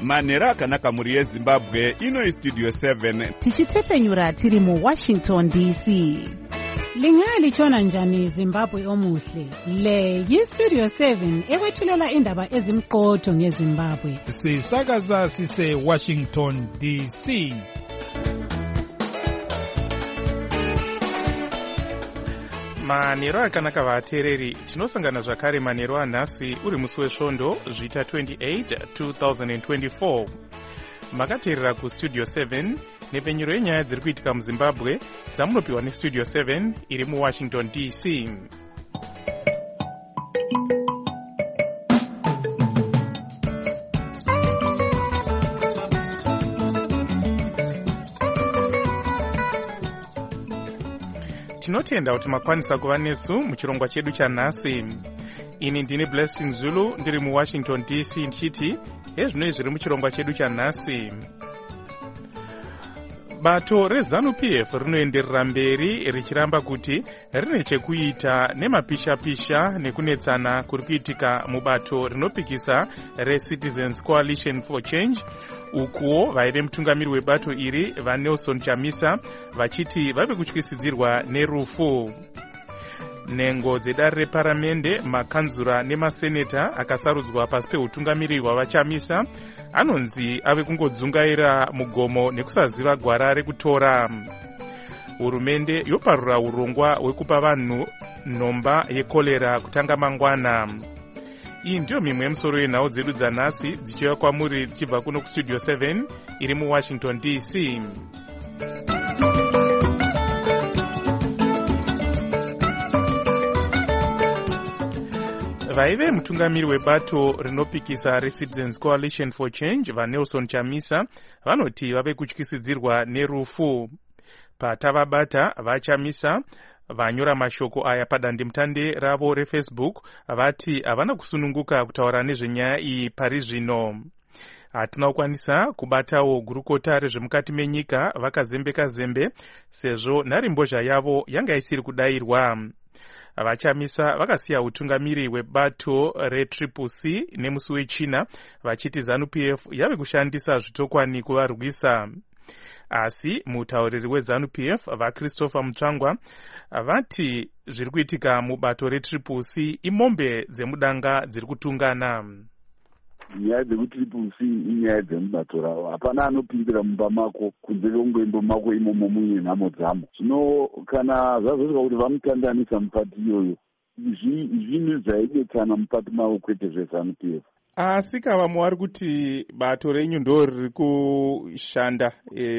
manhero akanaka mhuri yezimbabwe. Ino istudio 7 tichitepenyura tiri muWashington DC. Lingalitshona njani Zimbabwe omuhle? Le yistudio 7 ekwethulela indaba ezimqotho ngeZimbabwe. Sisakaza sise Washington DC. Manhero akanaka vateereri, tinosangana zvakare manhero anhasi uri musi wesvondo zvita 28 2024. Makateerera kustudio 7 nepenyuro yenyaya dziri kuitika muZimbabwe dzamunopiwa nestudio 7 iri muWashington DC. Tinotenda kuti makwanisa kuva nesu muchirongwa chedu chanhasi. Ini ndini Blessing Zulu ndiri muWashington DC ndichiti hezvinoi zviri muchirongwa chedu chanhasi. Bato reZANU-PF rinoenderera mberi richiramba kuti rine chekuita nemapisha-pisha nekunetsana kuri kuitika mubato rinopikisa reCitizens Coalition for Change, ukuwo vaive mutungamiri webato iri vaNelson Chamisa vachiti vave kutyisidzirwa nerufu. Nhengo dzedare reparamende, makanzura nemaseneta akasarudzwa pasi peutungamiri hwavachamisa anonzi ave kungodzungaira mugomo nekusaziva gwara rekutora. Hurumende yoparura urongwa hwekupa vanhu nhomba yekorera kutanga mangwana. Iyi ndiyo mimwe yemusoro yenhau dzedu dzanhasi dzichiuya kwamuri dzichibva kuno kustudio 7 iri muWashington DC. Vaive mutungamiri webato rinopikisa reCitizens Coalition for Change vaNelson Chamisa vanoti vave kutyisidzirwa nerufu. Patavabata vaChamisa vanyora mashoko aya padandemutande ravo reFacebook vati havana kusununguka kutaura nezvenyaya iyi pari zvino. Hatina kukwanisa kubatawo gurukota rezvemukati menyika vakazembe sezvo nharimbozha yavo yanga isiri kudayirwa. Vachamisa vakasiya utungamiri hwebato reCCC nemusi wechina vachiti ZANU-PF yave kushandisa zvitokwani kuvarwisa. Asi mutauriri weZANU-PF vaChristopher Mutsvangwa vati zviri kuitika mubato reCCC imombe dzemudanga dziri kutungana. Nyaya dzekuCCC inyaya dzemubato ravo, hapana anopindira mumba mako kunze kwengwembo mako imomo muine nhamo dzamo. Zvino kana zvazosvika kuti vamutandanisa mupati iyoyo, zvinhu zvaidetsana mupati mavo kwete zveZANU-PF. Asi vamwe vari kuti bato renyu ndo riri kushanda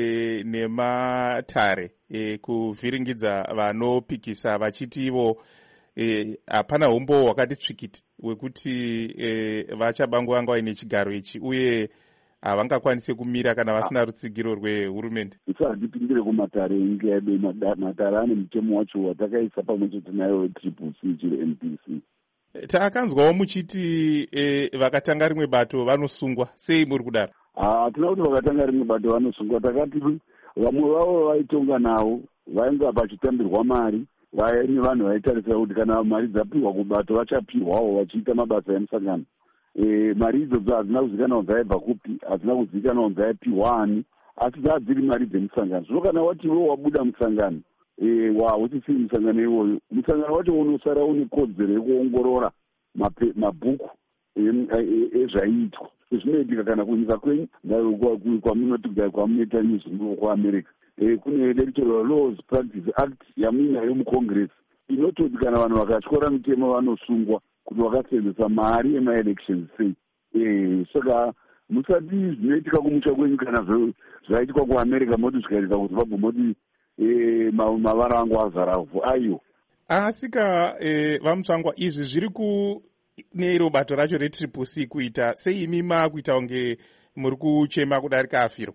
nematare kuvhiringidza vanopikisa vachiti ivo hapana umbo hwakati tsvikiti wekuti vachabangwanga vaine chigaro ichi uye havangakwanisi kumira kana vasina rutsigiro rwehurumende. Tisazvipindire kumatare enyika yedu. Matare ane mutemo wacho watakaisa pamwe chete nayo weCCC chiri MPC. Takanzwawo muchiti vakatanga rimwe bato vanosungwa. Sei muri kudaro? Hatina kuti vakatanga rimwe bato vanosungwa. Takati vamwe vavo vaitonga navo vainga vachitambirwa mari, vaine vanhu vaitarisira kuti kana mari dzapihwa kubato vachapihwawo vachiita mabasa emusangano. Mari idzodzo hadzina kuzivikanwa kuti dzaibva kupi, hadzina kuzivikanwa kuti dzaipihwa ani, asi dzadziri mari dzemusangano. Zvino kana wati iwe wabuda musangano uchisiri musangano iwoyo, musangano wacho unosara une kodzero yekuongorora mabhuku ezvaiitwa. Zvinoitika kana kunyika kwenyu kwamunoti kwamunoita news kuAmerica. Kune Electoral Laws Practice Act yamuinayo muCongress inototi kana vanhu vakatyora mitemo vanosungwa kuti vakasenzesa mari emaelections sei. Saka musati zvinoitika kumusha kwenyu kana zvaiitwa kuAmerica moti zvikaitika kuZimbabwe moti mavara angu azaravhu aiyo. Asika vamutsvangwa izvi zviri kuneiro bato racho reCCC kuita sei imi makuita kunge muri kuchema kudarika afirwa?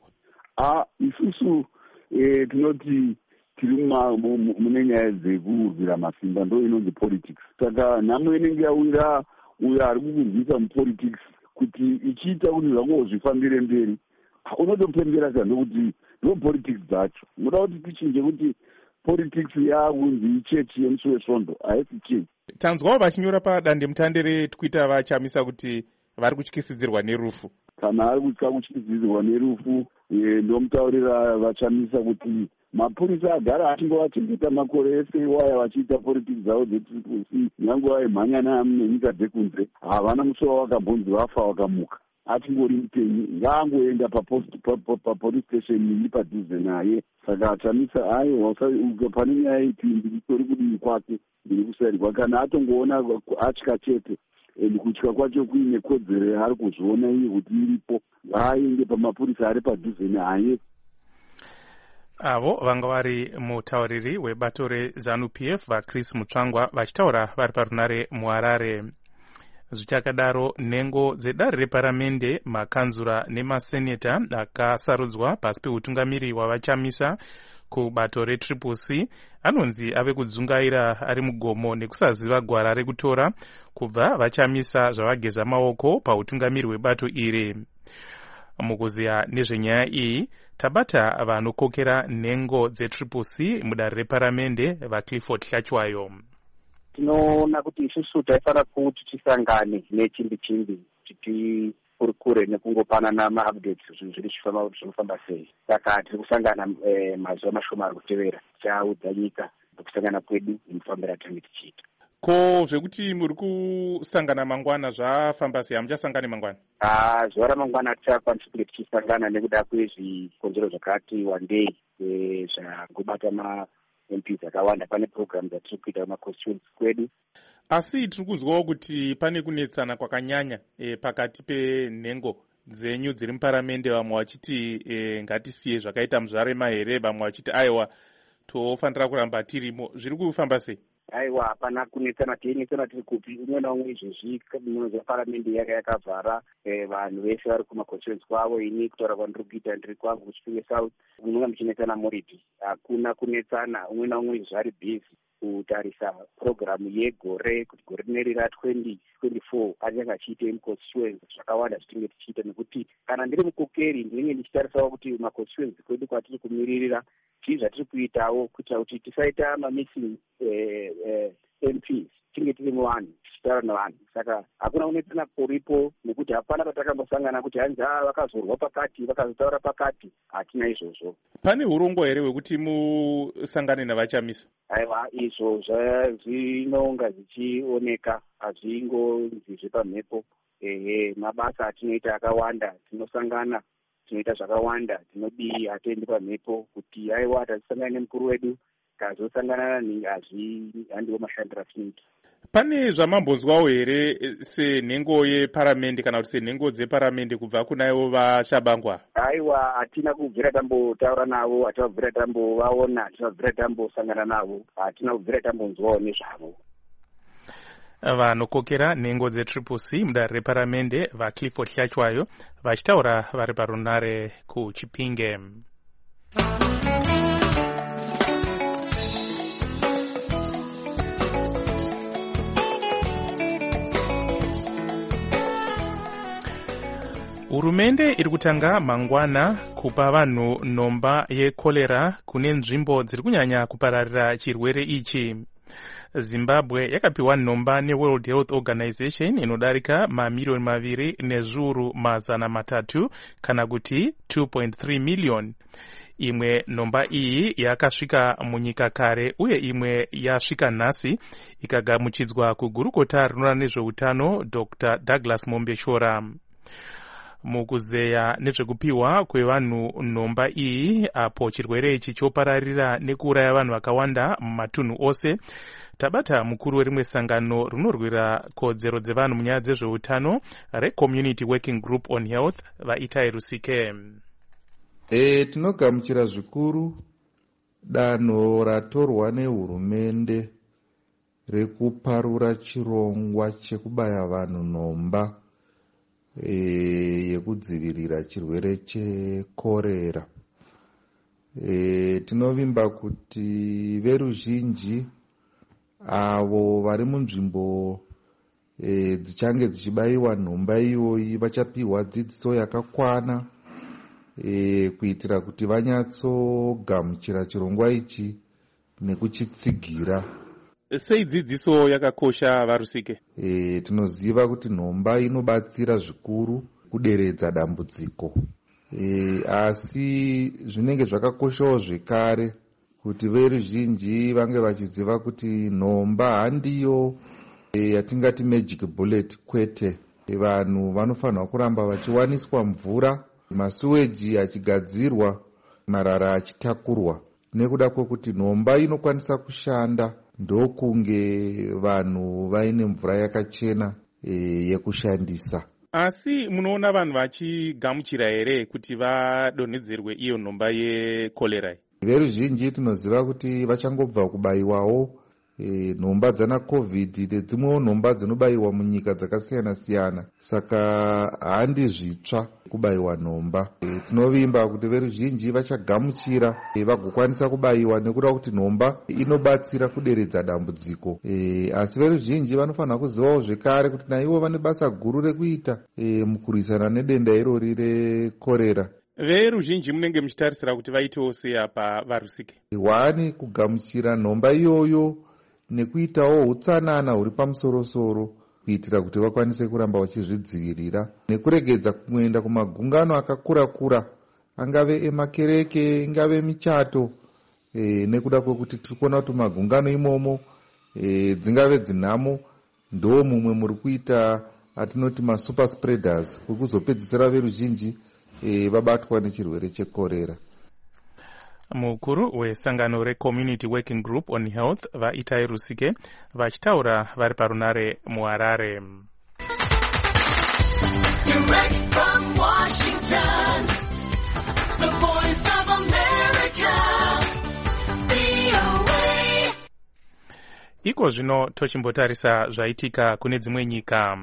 Isusu tinoti tiri mune nyaya dzekurwira masimba, ndo inonzi politics. Saka nhamo inenge yawira uyo ari kukurwisa mupolitics kuti ichiita kuti zvango zvifambire mberi, unotopembera kana kuti ndo politics dzacho. Muda kuti tichinje kuti politics yakunzi ichechi yemusi wesvondo, haisi chechi. Tanzwawo vachinyora padandemutande reTwitter vachamisa kuti vari kutyisidzirwa nerufu. kana ari kutya kutyisidzirwa nerufu. Ndomutaurira vachamisa kuti mapurisa agara achingovachengeta makore ese waya vachiita politiki dzavo dzetriplec, nyange vaimhanya nenyika dzekunze havana musoro wakabvunzi vafa wakamuka. Achingori mupenyu, ngaangoenda papolice station iri padhuze naye. Saka achamisa aiwa pane nyaya ipindi itori kudini kwake ndiri kusairwa, kana atongoona atya chete kutya kwacho kuine kodzero yaari kuzviona iye kuti iripo, aende pamapurisa ari padhuze naye. Avo vanga vari mutauriri webato reZANU-PF vaChris Mutsvangwa vachitaura vari parunare muHarare. Zvichakadaro, nhengo dzedare reparamende, makanzura nemaseneta akasarudzwa pasi peutungamiri hwavachamisa kubato reTriple-C anonzi ave kudzungaira ari mugomo nekusaziva gwara rekutora kubva vachamisa zvavageza maoko pautungamiri hwebato iri. Mukuziya nezvenyaya iyi tabata vanokokera nhengo dzeTriple-C mudare reparamende vaClifford Hlachwayo. Tinoona kuti isusu taifana kuti tisangane nechimbi-chimbi kuti kurikure nekungopanana ma-updates zviri zvinofamba sei. Saka tiri kusangana mazuva mashoma ari kutevera tichaudza nyika kusangana kwedu nemufambiro atinenge tichiita. Ko zvekuti muri kusangana mangwana zvafamba sei? Hamuchasangani mangwana? Zuva ramangwana hatichakwanisi kunge tichisangana nekuda kwezvikonzero zvakati wandei zvangobata MPs akawanda. Pane program dzatiri kuita maconstituency kwedu. Asi tiri kunzwawo kuti pane kunetsana kwakanyanya pakati penhengo dzenyu dziri muparamende, vamwe vachiti ngatisiye zvakaita muzvarema here, vamwe vachiti aiwa tofanira kuramba tirimo. Zviri kufamba sei? Aiwa, hapana kunetsana. Teinetsana tiri kupi? Umwe naumwe izvezvi munoza paramende yakavhara, vanhu vese vari kumaconstituency kwavo. Ini kutaura kwandiri kuita ndiri kwangu kuChipinge South. Munonga muchinetsana muripi? Hakuna kunetsana. Umwe naumwe izvezvi ari busy kutarisa programu yegore, kuti gore rineri ra2024 achange achiite muconstituency zvakawanda zvitinge tichiita, nekuti kana ndiri mukokeri ndinenge ndichitarisawo kuti maconstituency kwedu kwatiri kumiririra chii zvatiri kuitawo kuitira kuti tisaita mamissing MPs, tinge tiri muvanhu tichitaura navanhu. Saka hakuna kunetsana kuripo, nekuti hapana patakambosangana kuti hanzi vakazorwa pakati vakazotaura pakati. Hatina izvozvo. Pane urongwa here hwekuti musangane navachamisa? Aiwa, izvo zvinonga zvichioneka, hazvingonzi zvepamhepo. Mabasa atinoita akawanda, tinosangana, tinoita zvakawanda, tinodii, hatiendi pamhepo kuti aiwa tasangana nemukuru wedu tazosangana handiwo mashandiro atinoita. Pane zvamambonzwawo here senhengo yeparamende kana kuti senhengo dzeparamende kubva kunaivo vachabangwa? Aiwa, hatina kubvira tambotaura navo, hatina kubvira tambovaona, hatina kubvira tambosangana navo, hatina kubvira tambonzwawo nezvavo. Vanokokera nhengo dzeTriple-C mudare reparamende vaClifford Hlachwayo vachitaura vari parunare kuChipinge. Hurumende iri kutanga mangwana kupa vanhu nhomba yekorera kune nzvimbo dziri kunyanya kupararira chirwere ichi. Zimbabwe yakapiwa nhomba neWorld Health Organization inodarika mamiliyoni 2,300,000 kana kuti 2.3 miliyoni. Imwe nhomba iyi yakasvika munyika kare uye imwe yasvika nhasi ikagamuchidzwa kugurukota rinoona nezveutano Dr. Douglas Mombeshora. Mukuzeya nezvekupiwa kwevanhu nhomba iyi apo chirwere ichi chopararira nekuuraya vanhu vakawanda mumatunhu ose, tabata mukuru werimwe sangano rinorwira kodzero dzevanhu munyaya dzezveutano reCommunity Working Group on Health vaItai Rusike. Tinogamuchira zvikuru danho ratorwa nehurumende rekuparura chirongwa chekubaya vanhu nhomba yekudzivirira chirwere chekorera. Tinovimba kuti veruzhinji avo vari munzvimbo dzichange dzichibayiwa nhomba iyoyi vachapiwa dzidziso yakakwana kuitira kuti vanyatsogamuchira chirongwa ichi nekuchitsigira. Sei dzidziso yakakosha Varusike? Tinoziva kuti nhomba inobatsira zvikuru kuderedza dambudziko. Asi zvinenge zvakakoshawo zvekare kuti veruzhinji vange vachiziva kuti nhomba handiyo yatingati magic bullet, kwete. Vanhu vanofanirwa kuramba vachiwaniswa mvura, masuweji achigadzirwa, marara achitakurwa. Nekuda kwekuti nhomba inokwanisa kushanda ndokunge vanhu vaine mvura yakachena yekushandisa. Asi munoona vanhu vachigamuchira here kuti vadonhedzerwe iyo nhomba yekorera? Veruzhinji tinoziva kuti vachangobva kubayiwawo nhomba dzana covid nedzimwewo nhomba dzinobayiwa munyika dzakasiyana-siyana. Saka handi zvitsva kubayiwa nhomba. Tinovimba kuti veruzhinji vachagamuchira vagokwanisa kubayiwa nekuda kuti nhomba inobatsira kuderedza dambudziko. Asi veruzhinji vanofanira kuzivawo zvekare kuti naivo vane basa guru rekuita mukurwisana nedenda irori rekorera. Veruzhinji munenge muchitarisira kuti vaitewo sei apa varusike? Wani kugamuchira nhomba iyoyo nekuitawo utsanana huri pamusoro-soro kuitira kuti vakwanise kuramba vachizvidzivirira, nekuregedza kuenda kumagungano akakura-kura, angave emakereke, ingave michato, nekuda kwekuti tirikuona kuti magungano imomo dzingave dzinhamo ndo mumwe muri kuita atinoti masuper spreaders, kuri kuzopedzisira veruzhinji vabatwa nechirwere chekorera. Mukuru wesangano reCommunity Working Group on Health vaItai Rusike vachitaura vari parunare muHarare. Direct from Washington, the voice of America, VOA. Iko zvino tochimbotarisa zvaitika kune dzimwe nyika.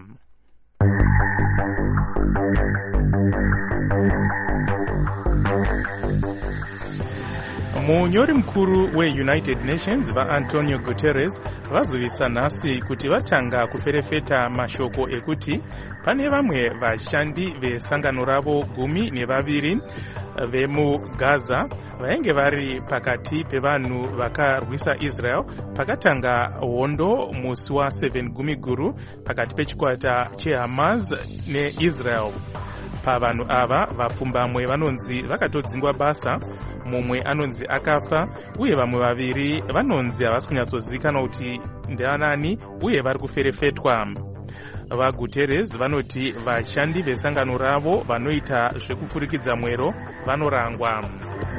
Munyori mukuru weUnited Nations vaAntonio Guterres vazivisa nhasi kuti vatanga kuferefeta mashoko ekuti pane vamwe vashandi vesangano ravo 12 vemuGaza vainge vari pakati pevanhu vakarwisa Israel pakatanga hondo musi wa7 Gumiguru pakati pechikwata cheHamas neIsrael. Pavanhu ava vapfumbamwe vanonzi vakatodzingwa basa, mumwe anonzi akafa, uye vamwe vaviri vanonzi havasi kunyatsozivikanwa kuti ndeanani uye vari kuferefetwa. VaGuterres vanoti vashandi vesangano ravo vanoita zvekufurikidza mwero vanorangwa.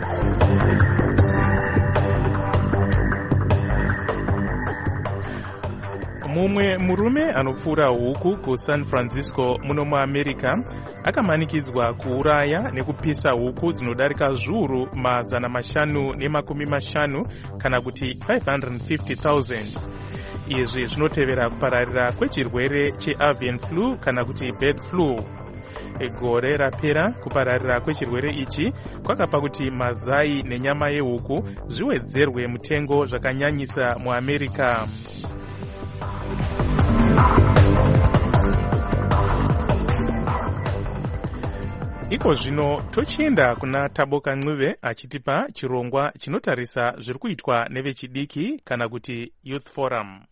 Mumwe murume anopfura huku kuSan Francisco muno muAmerica akamanikidzwa kuuraya nekupisa huku dzinodarika zviuru 550 kana kuti 550,000. Izvi zvinotevera kupararira kwechirwere cheavian flu kana kuti bird flu. Gore rapera kupararira kwechirwere ichi kwakapa kuti mazai nenyama yehuku zviwedzerwe mutengo zvakanyanyisa muAmerica. Iko zvino tochienda kuna Taboka Ncube achitipa chirongwa chinotarisa zviri kuitwa nevechidiki kana kuti Youth Forum.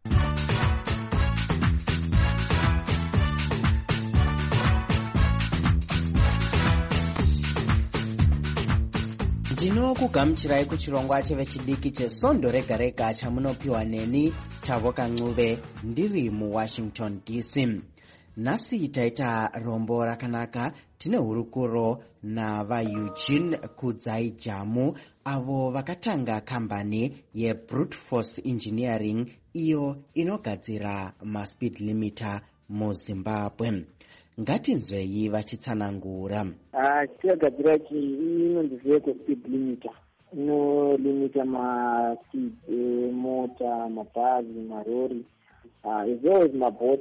Ndinokugamuchirai kuchirongwa chevechidiki chesondo rega rega chamunopiwa neni Taboka Ncube ndiri muWashington DC. Nhasi taita rombo rakanaka. Tine hurukuro navaEugene Kudzai Jamu avo vakatanga kambani yeBrute Force Engineering iyo inogadzira maspeed limiter muZimbabwe. Ngatinzwei vachitsanangura. Chiyagadzira inonzi vehicle speed limiter. Inolimita maspeed mota, mabhazi, marori, as well as maboats.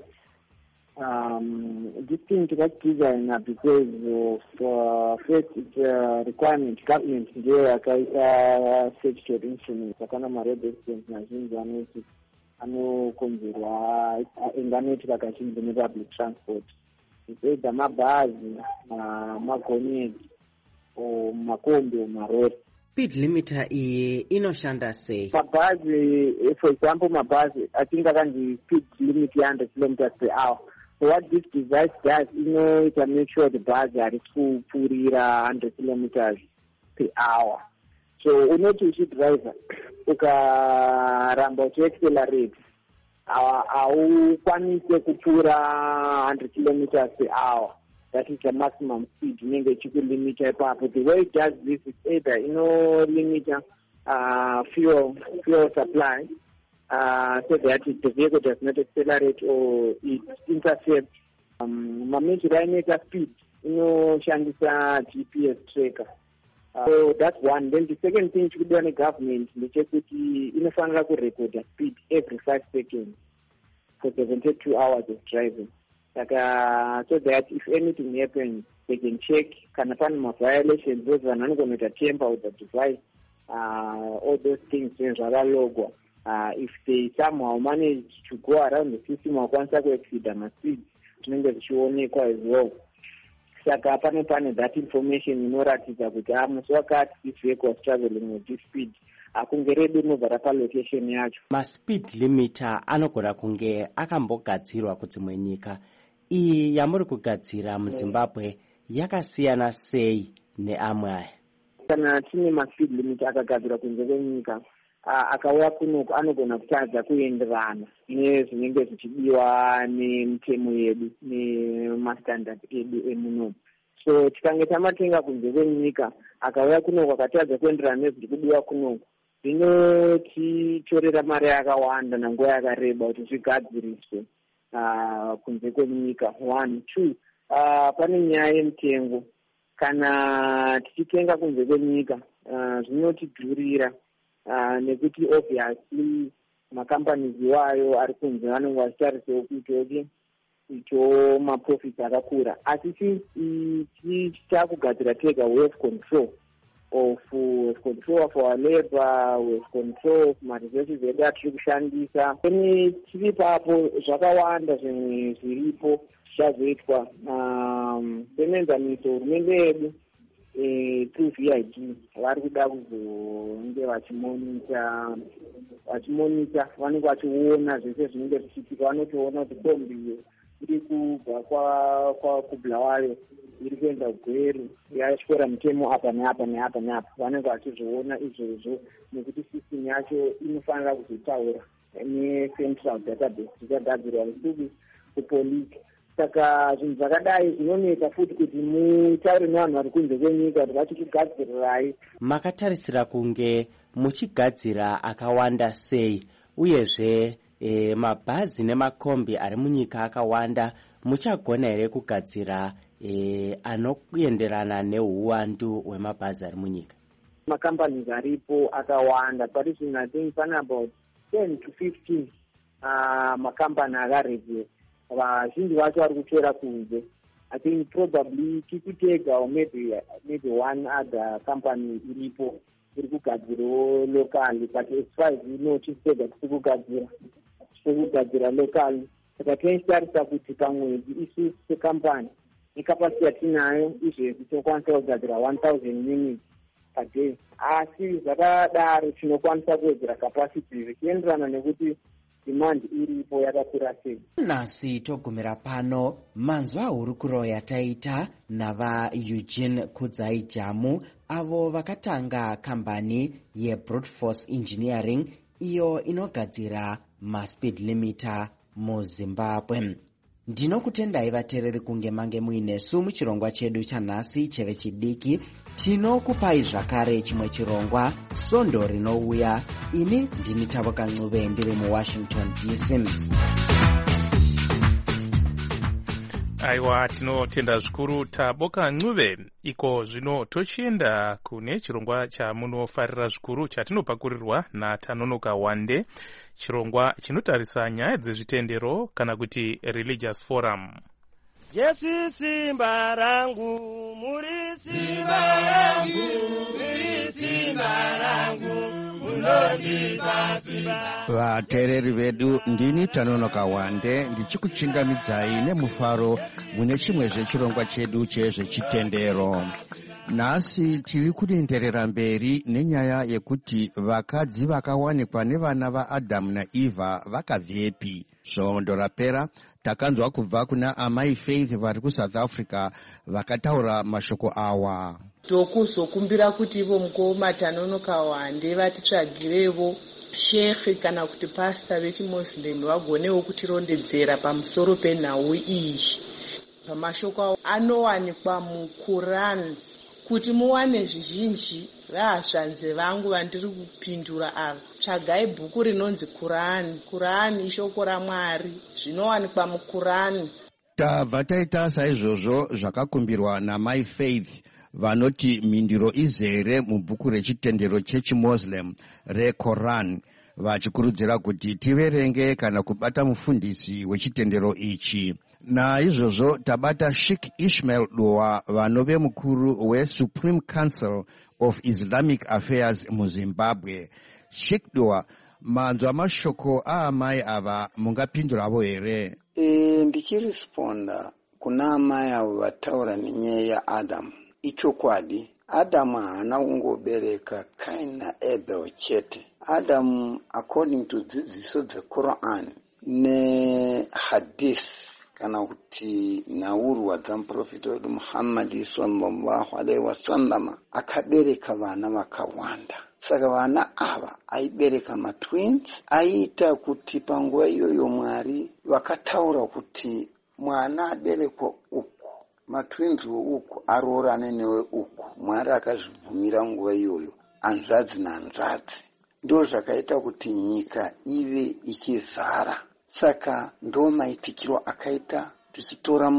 This thing to design because of first it's a requirement government ndio akaita statutory instruments akana road accidents mazhinji anokonzerwa enganoitika kazhinji nepublic transport. Ipedza mabhazi, magonyeti, makombi, marori. Speed limiter iyi inoshanda sei? Mabhazi, for example, mabhazi atinga kanzi speed limit 100 km/h. what this device does, it make sure the bhazi ari kupfuurira 100 kilometers per hour. So unoti uchidriver ukaramba uchiaccelerate haukwanise kupfuura 100 kilometers per hour. That is the maximum speed inenge ichikulimita ipapo. The way it does this is either limita fuel supply, so that the vehicle does not accelerate or it interferes. Mamechera inoita speed inoshandisa GPS tracker. So that's one. Then the second thing chikudiwa negovernment ndechekuti inofanira kurecorda speed every 5 seconds for 72 hours of driving. So that if anything happens, they can check kana pane ma-violations, those vanhu vanogonoita tamper with the device, all those things zvakalogwa. If they somehow manage to go around the system wakwanisa kuexceeda ma-speed, zvinenge zvichionekwa as well. Saka pane that information inoratidza kuti musi wakati this vehicle was traveling with this speed, akunge redu rinobva palocation yacho. Ma-speed limiter anogona kunge akambogadzirwa kudzimwe nyika. Iyi yamuri kugadzira muZimbabwe yakasiyana sei neamwe aya? Kana tine ma-speed limiter akagadzirwa kunze kwenyika, akauya kunoku anogona kutadza kuenderana nezvinenge zvichidiwa nemitemo yedu nemastandard edu emunomu. So tikange tamatenga kunze kwenyika akauya kunoku akatadza kuenderana nezviri kudiwa kunoku, zvinotitorera mari yakawanda nanguva yakareba kuti zvigadziriswe kunze kwenyika. 1 2 pane nyaya yemutengo. Kana tichitenga kunze kwenyika zvinotidhurira, nekuti obviously macompanies iwayo ari kunze vanenge vachitarisawo kuito maprofits akakura. Asi tichakugadzira tega, we have control of our labor, we have control of maresources edu atiri kushandisa. Kune tiri papo zvakawanda zvimwe zviripo zvichazoitwa senenzaniso hurumende yedu through VID vari kuda kuzonge vachimonita, vanenge vachiona zvese zvinenge zvichiitika. Vanotoona kuti kombi iri kubva kubulawayo iri kuenda Gweru yachikora mutemo apa neapa neapa neapa. Vanenge vachizviona izvozvo nekuti system yacho inofanira kuzotaura ne-central database zvichagadzirwa usuku kupolisi. Saka zvinhu zvakadai zvinonetsa futi kuti mutaure nevanhu vari kunze kwenyika kuti vachikugadzirirai. Makatarisira kunge muchigadzira akawanda sei, uyezve mabhazi nemakombi ari munyika akawanda, muchagona here kugadzira anoenderana neuwandu hwemabhazi ari munyika? Macompanies aripo akawanda, but I think pane about 10 to 15 macompany akaregister. Vazhinji vacho vari kutora kunze. I think probably Tikutega or maybe one other company iripo iri kugadzirawo locally, but as far as we know Tikutega kugadzira locally. Saka tinchitarisa kuti pamwedzi isusu secompany ikapasiti yatinayo izvezvi tinokwanisa kugadzira 1000 units per day. Asi zvakadaro tinokwanisa kuwedzera capacity zvichienderana nekuti demand iripo yakakura sei. Nasi togumira pano manzwa hurukuro yataita nava Eugene Kudzai Jamu, avo vakatanga kambani yeBrute Engineering iyo inogadzira ma-speed limiter muZimbabwe. Ndinokutendai vateereri kunge mange muinesu muchirongwa chedu chanhasi chevechidiki. Tinokupai zvakare chimwe chirongwa Sondo rinouya. Ini ndini Tavoka Ncube ndiri muWashington DC. Aiwa, tinotenda zvikuru Taboka Ncube. Iko zvino tochienda kune chirongwa chamunofarira zvikuru chatinopakurirwa naTanonoka Wande, chirongwa chinotarisa nyaya dzezvitendero kana kuti religious forum. Jesu simba rangu, muri simba rangu, muri simba rangu. vateereri vedu, ndini Tanonoka Wande ndichikuchingamidzai nemufaro mune chimwezve chirongwa chedu chezvechitendero. Nhasi tiri kuenderera mberi nenyaya yekuti vakadzi vakawanikwa nevana vaAdhamu naEvha vakabvepi. Svondo rapera takanzwa kubva kuna amai Faith vari kuSouth Africa vakataura mashoko awa. Tokuzokumbira kuti ivo mukoma Tanonoka Wande vatitsvagirevo shekhi kana kuti pasta vechimuslim vagonewo kutirondedzera pamusoro penhau iyi. Pamashoko avo anowanikwa muQuran. Kuti muwane zvizhinji rahasvanze vangu vandiri kupindura ava, tsvagai bhuku rinonzi Qurani. Qurani ishoko raMwari, zvinowanikwa muQurani. Tabva taita saizvozvo zvakakumbirwa naMai Faith vanoti mhinduro izere mubhuku rechitendero chechimuslim reQuran, vachikurudzira kuti tiverenge kana kubata mufundisi wechitendero ichi. Naizvozvo tabata Sheikh Ishmael Dua vanove mukuru weSupreme Council of Islamic Affairs muZimbabwe. Sheikh Dua, manzwa mashoko aamai ava mungapinduravo here? Ndichiresponda kuna amai avo vataura nenyaya yaAdamu. Ichokwadi, Adamu haana kungobereka Kaini naAbel chete. Adamu, according to dzidziso dzeQuran nehadith kana kuti nhaurwa dzamuprofita wedu Muhammad sallallahu alaihi wasallam, akabereka vana vakawanda. Saka vana ava aibereka matwins, aiita kuti panguva iyoyo Mwari vakataura kuti mwana aberekwa uku, matwins uku aroorane newe uku. Mwari akazvibvumira nguva iyoyo, hanzvadzi nahanzvadzi. Ndo zvakaita kuti nyika ive ichizara. Saka ndo maitikiro akaita tichitora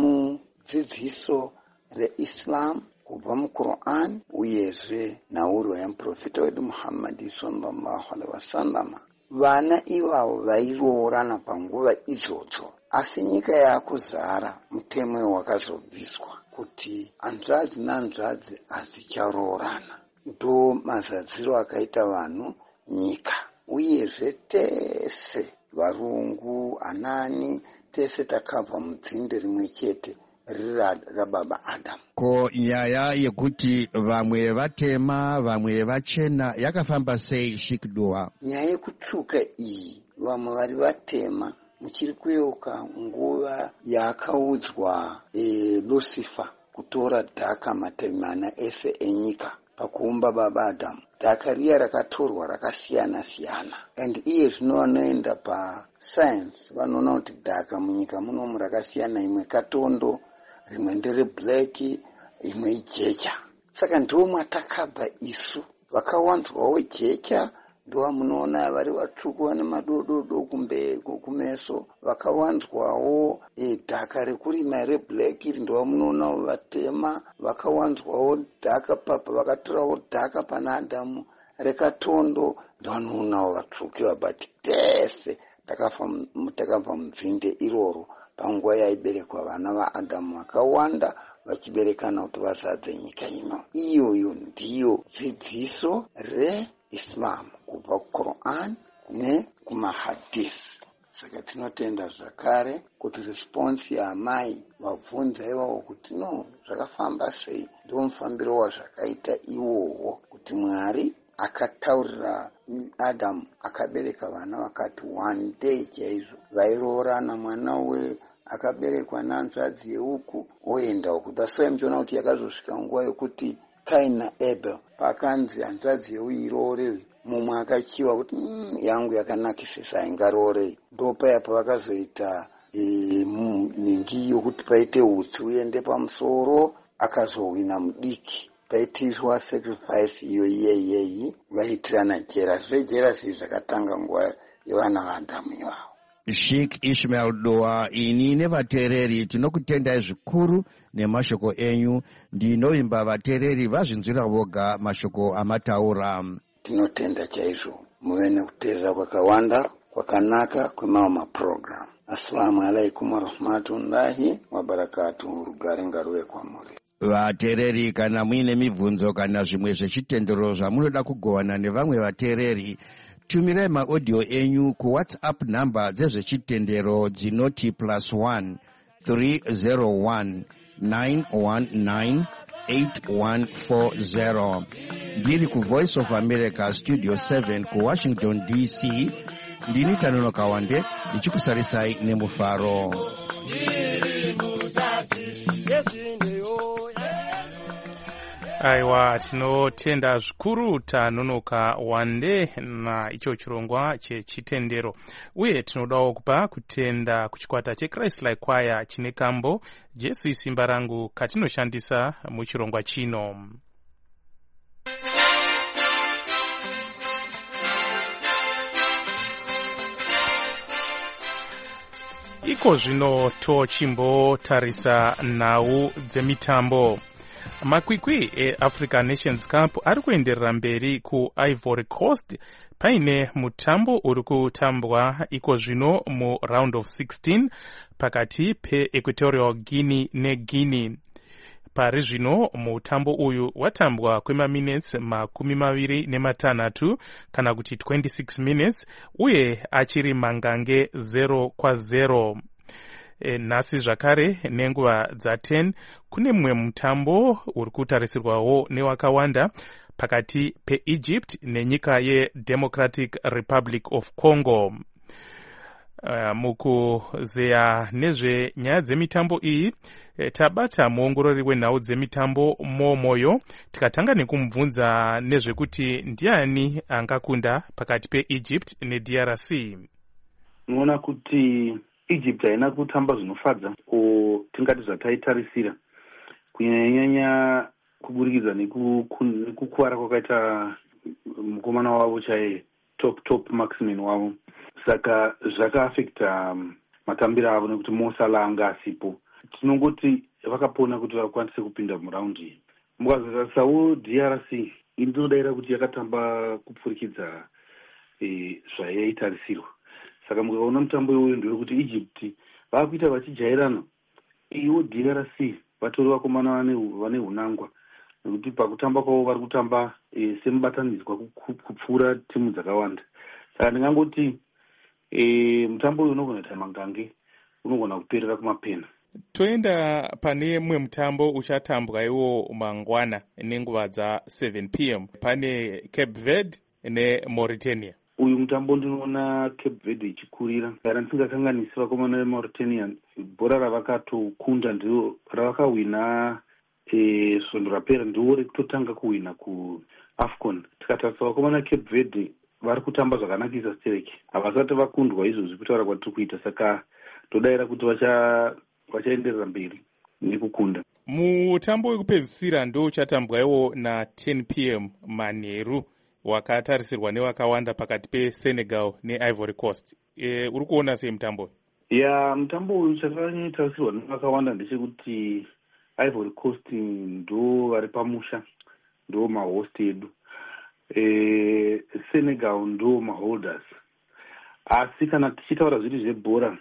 mudzidziso reIslam kubva muQuran uyezve nhaurwa yamuprofita wedu Muhammad sallallahu alaihi wasallam. Vana ivavo vairoorana panguva idzodzo, asi nyika yaakuzara mutemo wakazobviswa kuti hanzvadzi nahanzvadzi hadzicharoorana. Ndo mazadziro akaita vanhu nyika, uyezve tese varungu, anani, tese takabva mudzinde rimwe chete riri rababa Adamu. Ko nyaya yekuti vamwe vatema vamwe vachena yakafamba sei, Sheikh Dua? Nyaya yekutsvuka iyi, vamwe vari vatema, muchiri kuyoka nguva yaakaudzwa Lucifer kutora dhaka matavi mana ese enyika pakuumba baba Adamu. Dhaka riya rakatorwa rakasiyana siyana, and iye zvino vanoenda pascience vanoona kuti dhaka munyika munomu rakasiyana, imwe katondo, rimwe ndere black, imwe ijecha. Saka ndiwo matakabva isu, vakawanzwawo jecha ndo munoona vari vatsvuku vane madododo kumeso, vakawanzwawo dhaka rekurima reblack ndo munoona vatema, vakawanzwawo dhaka papa vakatorawo dhaka pana Adamu rekatondo ndo vanoonawo vatsvuku vabati tese takabva mudzinde iroro panguva yaiberekwa vana vaAdamu vakawanda vachiberekana kuti vazadze nyika ino. Iyoyo ndiyo dzidziso reIslam kubva kuQuran nekumahadith. Saka tinotenda zvakare kuti response yaamai vabvunza ivavo kuti no zvakafamba sei, ndo mufambiro wazvakaita iwowo, kuti Mwari akataurira Adamu akabereka vana vakati one day chaizvo vairoorana. Mwana akaberekwa nanzvadzi yeuku oenda uku. That's why muchiona kuti yakazosvika nguva yokuti Kaini naAbel pakanzi hanzvadzi yeuiroore, mumwe akachiva kuti yangu yakanakisisa ingaroorei. Ndo paya pavakazoita ningi yokuti paite utsi uende pamusoro, akazohwina mudiki, paitiswa sacrifice iyo iyeyi vaitirana jera. Zvejerasi zvakatanga nguva yevana vaAdamu ivavo. Sheikh Ishmael Dua, ini nevateereri tinokutendai zvikuru nemashoko enyu. Ndinovimba vateereri vazvinzwira voga mashoko amataura. Tinotenda chaizvo, muve nekuteerera kwakawanda kwakanaka kwemawo maprogram. Assalamu alaikum warahmatullahi wabarakatuh. Rugare ngaruve kwamuri. vateereri kana muine mibvunzo kana zvimwe zvechitendero zvamunoda kugovana nevamwe vateereri, tumirai maaudio enyu kuwhatsapp namba dzezvechitendero dzinoti +1 301 919 8140. Ndiri kuVoice of America Studio 7 kuWashington DC. Ndini Tanonoka Wande ndichikusarisai nemufaro. Aiwa, tinotenda zvikuru Tanonoka Wande na icho chirongwa chechitendero, uye tinodawo kupa kutenda kuchikwata cheChrist-like Choir chine kambo Jesu simba rangu katinoshandisa muchirongwa chino. Iko zvino tochimbotarisa nhau dzemitambo. Makwikwi eAfrican Nations Cup ari kuenderera mberi kuIvory Coast paine mutambo uri kutambwa iko zvino muround of 16 pakati peEquatorial Guinea neGuinea. Pari zvino mutambo uyu watambwa kwemaminutes 26 kana kuti 26 minutes, uye achiri mangange 0-0. Nhasi zvakare nenguva dza10 kune mumwe mutambo uri kutarisirwawo newakawanda pakati peEgypt nenyika yeDemocratic Republic of Congo. Mukuzeya nezvenyaya dzemitambo iyi, tabata muongorori wenhau dzemitambo momoyo, tikatanga nekumubvunza nezvekuti ndiani angakunda pakati peEgypt neDRC. Unoona kuti Egypt haina kutamba zvinofadza tingati zvataitarisira, kunyanya kuburikidza nekukuvara kwakaita mukomana wavo chaiye top marksman wavo, saka zvakaafekta matambiro avo nekuti Mo Salah anga asipo. Tinongoti vakapona kuti vakwanise kupinda muraundi iyi. Mukazotarisawo DRC inodaira kuti yakatamba kupfurikidza zvayaitarisirwa. Saka mukaona mutambo iwoyo ndewekuti Egypt vakuita vachijairana, iwo DRC vatori vakomana vane hunangwa, nekuti pakutamba kwavo vari kutamba semubatanidzwa kupfuura timu dzakawanda. Saka ndingangoti mutambo uyu unogona kuita mangange, unogona kuperera kumapena. Toenda pane mumwe mutambo uchatambwa iwo mangwana nenguva dza7 PM. Pane Cape Verde neMauritania. Uyu mutambo ndinoona Cape Verde ichikurira. Kana tisingakanganisi vakomana veMauritania, bhora ravakatokunda ndiro ravakahwina svondo rapera, ndiwo rekutotanga kuhwina kuAFCON. Tikatarisa vakomana Cape Verde vari kutamba zvakanakisa stereki, havasati vakundwa izvozvi kutaura kwatiri kuita, saka todaira kuti vachaenderera mberi nekukunda. Mutambo wekupedzisira ndo uchatambwaiwo na10 PM manheru, wakatarisirwa newakawanda pakati peSenegal neIvory Coast. Uri kuona sei mutambo? Mutambo uyu chakatarisirwa newakawanda ndechekuti Ivory Coast ndo vari pamusha, ndo mahost edu. Senegal ndo maholders. Asi kana tichitaura zviri zvebhora,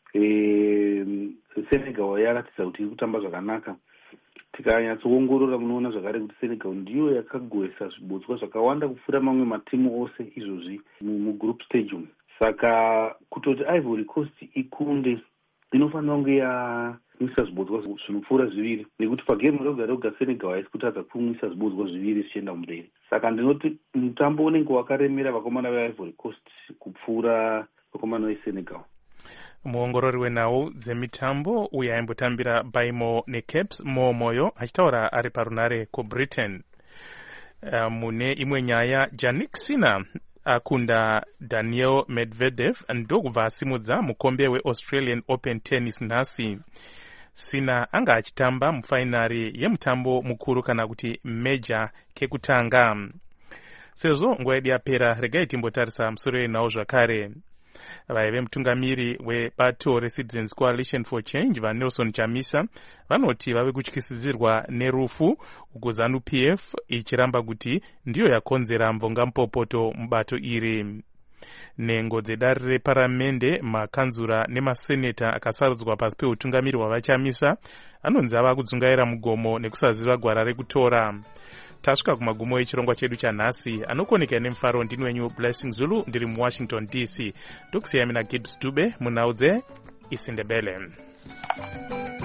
Senegal yaratidza kuti iri kutamba zvakanaka. Tikanyatsoongorora munoona zvakare kuti Senegal ndiyo yakagohesa zvibodzwa zvakawanda kupfuura mamwe matimu ose izvozvi mugroup stage umu. Saka kutoti Ivory Coast ikunde inofanira kunge yamwisa zvibodzwa zvinopfuura zviviri, nekuti pagame roga roga Senegal haisi kutadza kumwisa zvibodzwa zviviri zvichienda mumberi. Saka ndinoti mutambo unenge wakaremera vakomana veIvory Coast kupfuura vakomana veSenegal. Muongorori wenhau dzemitambo uye aimbotambira Baimo neCaps Momoyo achitaura ari parunare kuBritain. Mune imwe nyaya, Jannik Sinner akunda Daniel Medvedev ndokubva asimudza mukombe weAustralian Open Tennis nhasi. Sinner anga achitamba mufainari yemutambo mukuru kana kuti major kekutanga. Sezvo nguva yedu yapera, regai timbotarisa musoro wenhau zvakare. Vaive mutungamiri webato reCitizens Coalition for Change vaNelson Chamisa vanoti vave kutyisidzirwa nerufu, uko ZANU-PF ichiramba kuti ndiyo yakonzera mvonga mupopoto mubato iri. nhengo dzedare reparamende, makanzura nemaseneta akasarudzwa pasi peutungamiri hwavachamisa anonzi ava kudzungaira mugomo nekusaziva gwara rekutora. Tasvika kumagumo echirongwa chedu chanhasi. Anokoneka nemufaro ndini wenyu Blessing Zulu, ndiri muWashington DC. Ndokusiyai mina Gibbs Dube munhau dzeIsindebele.